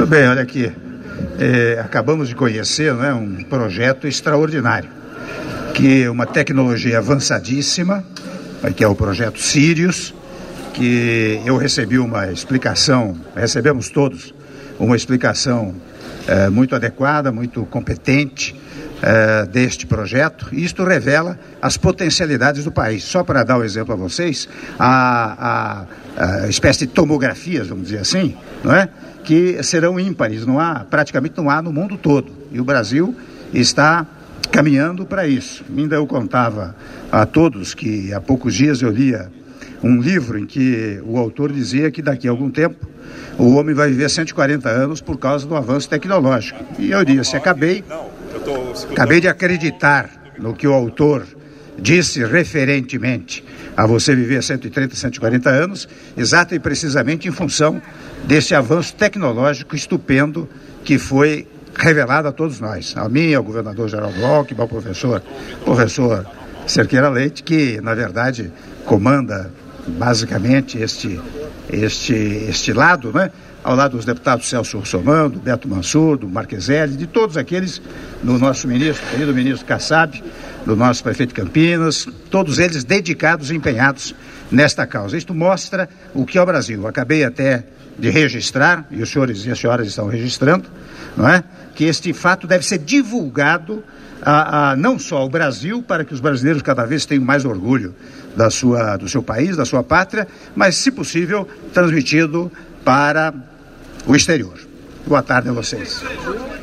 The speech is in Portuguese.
Muito bem, olha aqui. Acabamos de conhecer, né, um projeto extraordinário, que é uma tecnologia avançadíssima, que é o projeto Sirius, que eu recebi uma explicação, recebemos todos uma explicação muito adequada, muito competente deste projeto, e isto revela as potencialidades do país. Só para dar um exemplo a vocês, a espécie de tomografias, vamos dizer assim, não é? Que serão ímpares, praticamente não há no mundo todo, e o Brasil está caminhando para isso. Ainda eu contava a todos que há poucos dias eu lia um livro em que o autor dizia que daqui a algum tempo o homem vai viver 140 anos por causa do avanço tecnológico. E eu disse, acabei de acreditar no que o autor disse referentemente a você viver 130, 140 anos, exato e precisamente em função desse avanço tecnológico estupendo que foi revelado a todos nós, a mim, ao governador Geraldo Alckmin, ao professor Cerqueira Leite, que na verdade comanda basicamente este lado, né? Ao lado dos deputados Celso Russomano, do Beto Mansur, do Marqueselli, de todos aqueles, do nosso querido ministro Kassab, do nosso prefeito de Campinas, todos eles dedicados e empenhados nesta causa. Isto mostra o que é o Brasil. Acabei até de registrar, e os senhores e as senhoras estão registrando, não é? Que este fato deve ser divulgado não só ao Brasil, para que os brasileiros cada vez tenham mais orgulho do seu país, da sua pátria, mas, se possível, transmitido para o exterior. Boa tarde a vocês.